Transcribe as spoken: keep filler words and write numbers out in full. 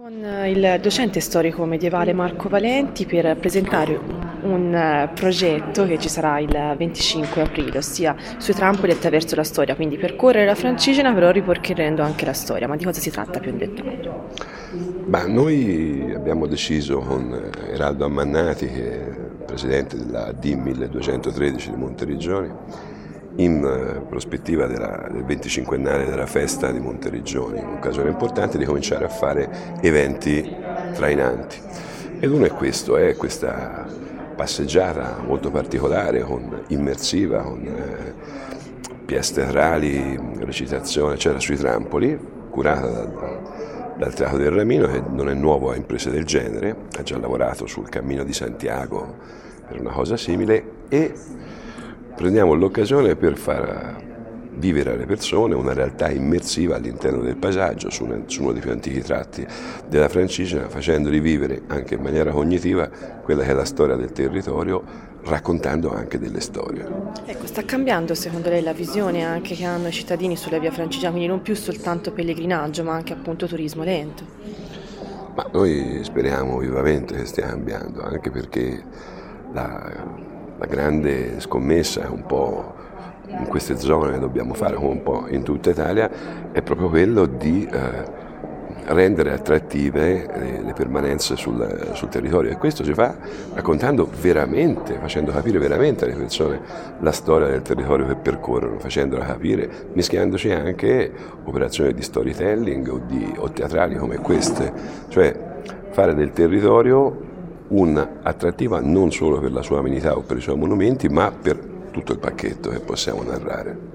Con il docente storico medievale Marco Valenti per presentare un eh, progetto che ci sarà il venticinque aprile, ossia sui trampoli attraverso la storia, quindi percorrere la Francigena però ripercorrendo anche la storia. Ma di cosa si tratta più in dettaglio? Ma noi abbiamo deciso con Eraldo Ammannati, che è presidente della D milleduecentotredici di Monteriggioni, in prospettiva della, del venticinquennale della festa di Monteriggioni, un'occasione importante di cominciare a fare eventi trainanti. Ed uno è questo, è questa passeggiata molto particolare, con, immersiva, con eh, pièce teatrali, recitazione, eccetera, sui trampoli, curata dal, dal Teatro del Ramino, che non è nuovo a imprese del genere, ha già lavorato sul Cammino di Santiago per una cosa simile, e prendiamo l'occasione per far vivere alle persone una realtà immersiva all'interno del paesaggio, su, una, su uno dei più antichi tratti della Francigena, facendoli vivere anche in maniera cognitiva quella che è la storia del territorio, raccontando anche delle storie. Ecco, sta cambiando secondo lei la visione anche che hanno i cittadini sulla via Francigena, quindi non più soltanto pellegrinaggio, ma anche appunto turismo lento? Ma noi speriamo vivamente che stia cambiando, anche perché la La grande scommessa è un po' in queste zone che dobbiamo fare, come un po' in tutta Italia, è proprio quello di eh, rendere attrattive le, le permanenze sul, sul territorio, e questo si fa raccontando veramente, facendo capire veramente alle persone la storia del territorio che percorrono, facendola capire, mischiandoci anche operazioni di storytelling o, di, o teatrali come queste, cioè fare del territorio un'attrattiva non solo per la sua amenità o per i suoi monumenti, ma per tutto il pacchetto che possiamo narrare.